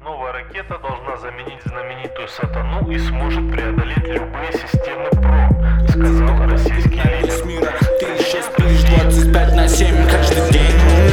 Новая ракета должна заменить знаменитую Сатану и сможет преодолеть любые системы ПРО, сказал российский лидер. Ты сейчас спишь 25/7 каждый день.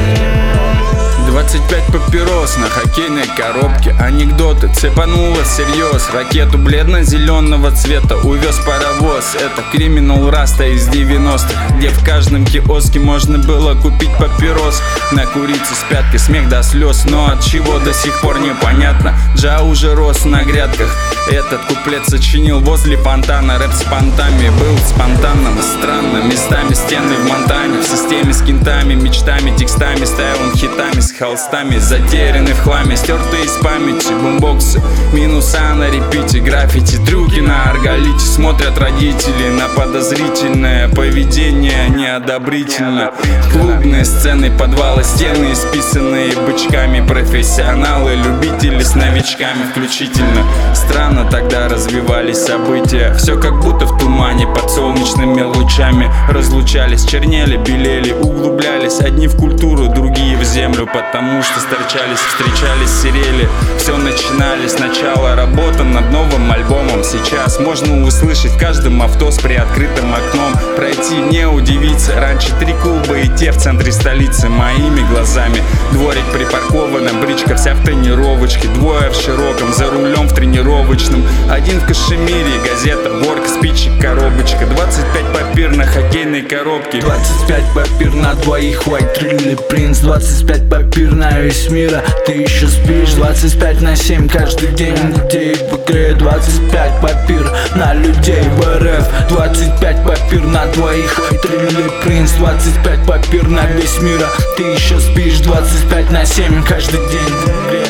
25 папирос на хоккейной коробке. Анекдоты, цепануло всерьез. Ракету бледно-зеленого цвета увез паровоз. Это криминал Раста из 90-х, где в каждом киоске можно было купить папирос. Накуриться с пятки, смех до слез. Но от чего до сих пор непонятно. Джа уже рос на грядках. Этот куплет сочинил возле фонтана. Рэп с понтами был спонтанным. Странно, местами стены в Монтане. В системе с кентами, мечтами, текстами. Ставил он хитами с холстами, затеряны в хламе, стертые из памяти бумбоксы, минуса на репите, граффити, трюки на арголите. Смотрят родители на подозрительное поведение неодобрительно. Клубные сцены, подвалы, стены исписанные бычками. Профессионалы, любители с новичками включительно. Странно тогда развивались события. Все как будто в тумане под солнечными лучами. Разлучались, чернели, белели, углублялись. Одни в культуру, другие в землю, потому что встречались, серели. Все начинали сначала, работа над новым альбомом. Сейчас можно услышать в каждом авто с приоткрытым окном. Пройти, не удивиться. Раньше 3 клуба и те в центре столицы. Моими глазами дворик припаркована, бричка вся в тренировочке. Двое в широком, за рулем в тренировочном. Один в кашемире, газета, ворк, спичек, коробочка. 25 папир на хоккейной коробке. 25 папир на двоих, White Trilly Prince. 25 папир на весь мир, ты еще спишь. 25/7 каждый день детей в игре. 25 папир на людей в РФ. 25 папир на двоих, White Trilly Prince. 25 папир на весь мир, ты еще спишь. 25/7 каждый день в игре.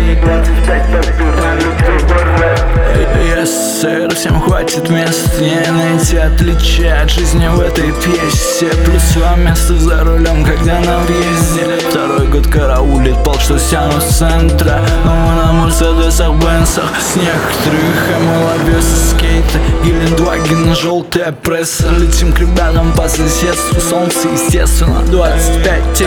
25 папир на людей в РФ. Yes, сэр, всем хватит мест, не найти отличия от жизни в этой пьесе. Плюсовое место за рулем, когда на въезде. Второй год караулит полк, что сянут с центра. Но мы на мерседесах, бенсах. С некоторых МЛВ, скейты, Гелендваген, желтая пресса. Летим к ребятам по соседству, солнце естественно. 25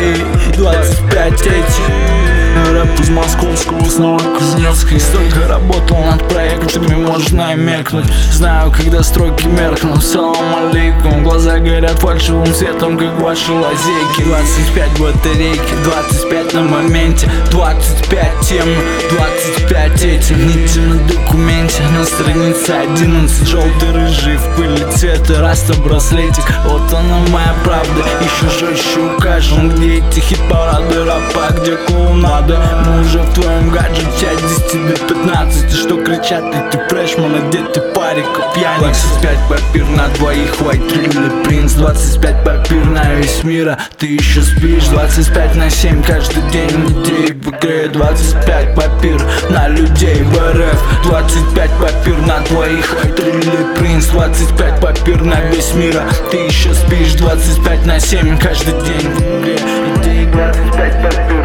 этих. Рэп из московского, снова Кузнецкой. Столько работал над проектами, можно и мелькнуть. Знаю, когда строки меркнут. Салам алейкум, глаза горят фальшивым цветом, как ваши лазейки. 25 батарейки, 25 на моменте. 25 тем, 25 этим. Нити на документе, на странице 11. Желтый, рыжий, в пыли цвета, Раста браслетик. Вот она моя правда, еще жестче укажем. Где эти хит-парады рэпа, где клоунада? Мы уже в твоем гаджете от 10 до 15. И что кричат эти фрешманы, где ты парика пьяник? 25 папир на двоих, White Trilly Prince. 25 папир на весь мир, ты еще спишь. 25/7 каждый день детей в игре. 25 папир на людей в РФ. 25 папир на двоих, White Trilly Prince. 25 папир на весь мир, ты еще спишь. 25/7 каждый день в игре. 25 папир